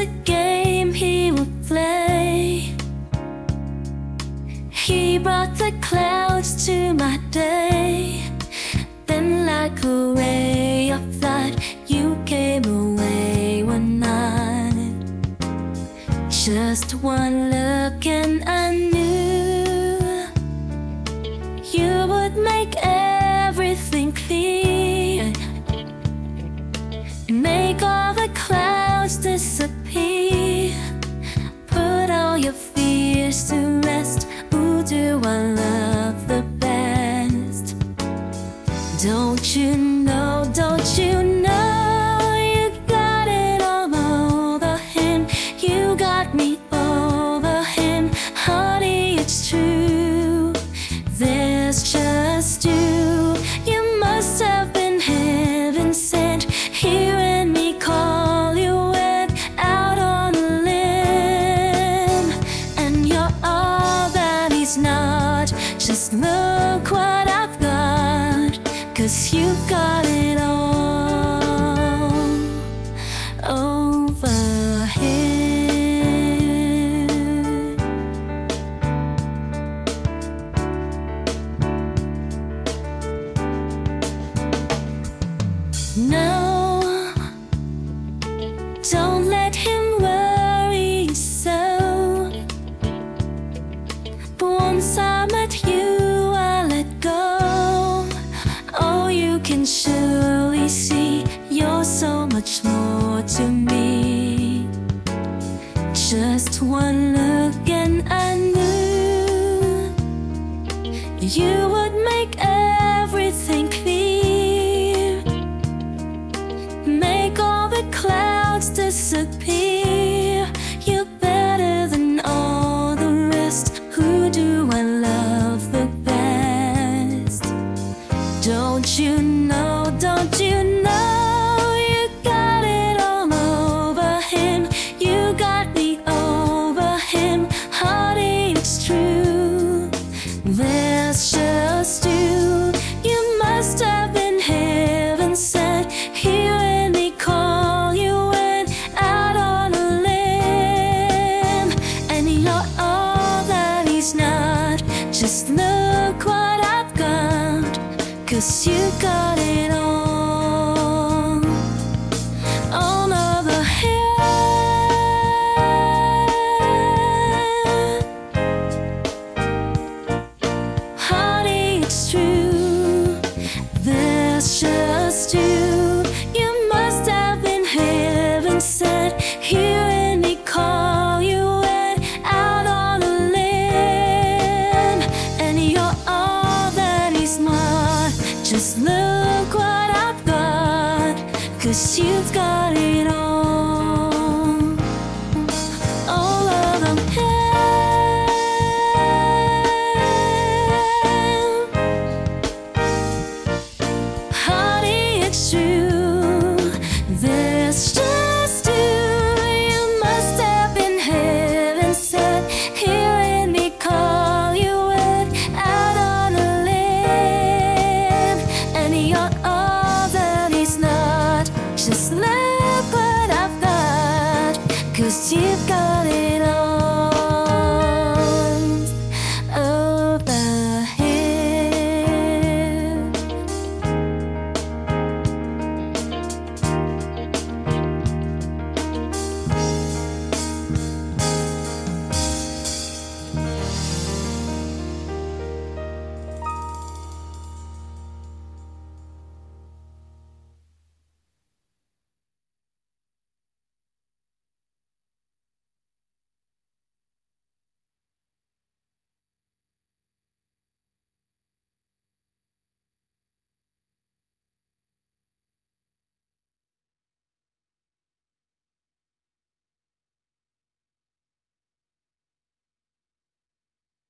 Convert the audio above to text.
a game he would play. He brought the clouds to my day. Then like a ray of light, you came away one night. Just one look and I knew you would make everything clear, make all the clouds disappear, put all your fears to rest. Who do I love the best? Don't you know, don't you know, you got it all over him. You got me over him, honey, it's true. There's just you. You must have been heaven sent, hearing me call. You went out on a limb, and you're all that he's not. Just look what I've got, 'cause you got it all over him. No, don't let him worry so. But once I met you, I let go. Oh, you can surely see you're so much more to me. Just one look and I knew you would make everything clear, make all the clouds disappear. You're better than all the rest. Who do I love the best? Don't you know, don't you know, you got it all over him. You got me over him, honey, it's true. There's just you. You must have been heaven sent, hearing me call. You went out on a limb, and you're all that he's not. Just look what I've got, 'cause you got it all over him. Honey, it's true. There's just you. You must have been heaven sent, hearing me call. You went out on a limb, and you're all that he's not. Just look what I've got, 'cause you've got it all over him. Honey, it's true. There's just you. You must have been heaven sent, hearing me call. You went out on a limb, and you're